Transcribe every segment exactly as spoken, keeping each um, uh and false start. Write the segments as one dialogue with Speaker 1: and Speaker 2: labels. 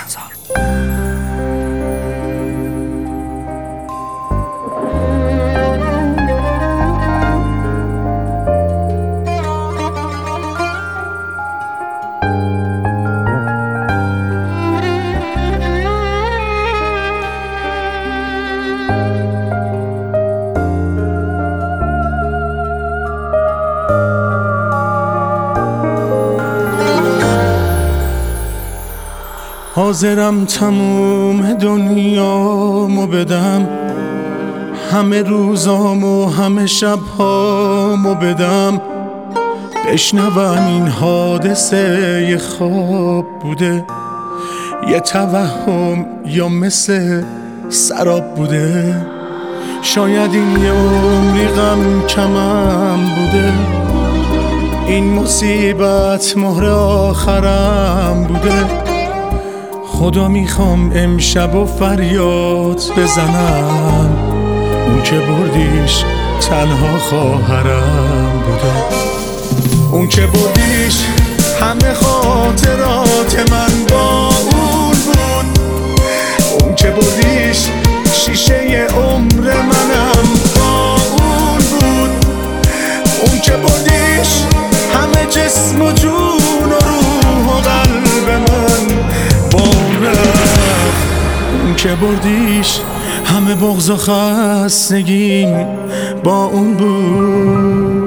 Speaker 1: حاضرم تموم دنیامو بدم، همه روزامو همه شبهامو بدم، بشنوم این حادثه یه خواب بوده، یه توهم یا مثل سراب بوده. شاید این یه عمری غم کمم بوده، این مصیبت مهر آخرم بوده. خدا میخوام امشب و فریاد بزنم، اون که بردیش تنها خواهرم بوده. اون که بردیش همه خاطرات من با اون بود، اون که بردیش شیشه عمر منم با اون بود، اون که بردیش همه جسم و جون و روح و قلب من با اون رفت. اون که بردیش همه بغض و خستگیم با اون بود.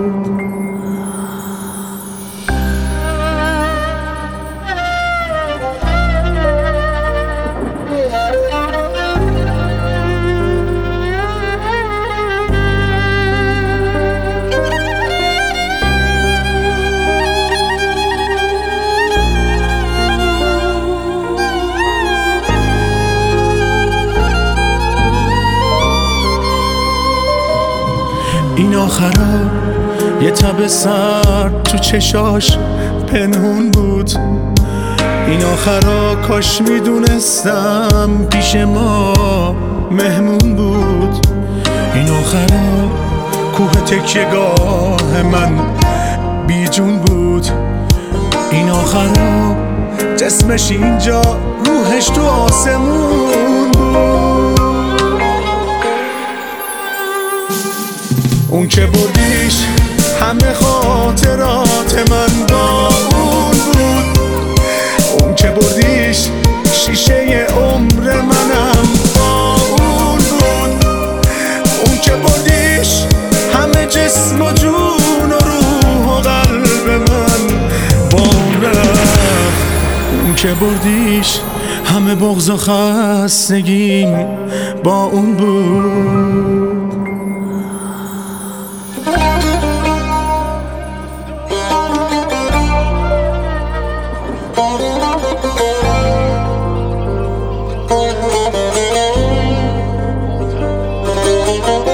Speaker 1: این آخرا یه تب سرد تو چشاش پنهون بود، این آخرا کاش میدونستم پیش ما مهمون بود. این آخرا کوه تکیه‌گاه من بیجون بود، این آخرا جسمش اینجا روحش تو آسمون بود. اون که بردیش همه خاطرات من با اون بود، اون که بردیش شیشه عمر منم با اون بود، اون که بردیش همه جسم و جون و روح و قلب من با اون رفت. اون که بردیش همه بغض و خستگیم با اون بود.
Speaker 2: Thank you.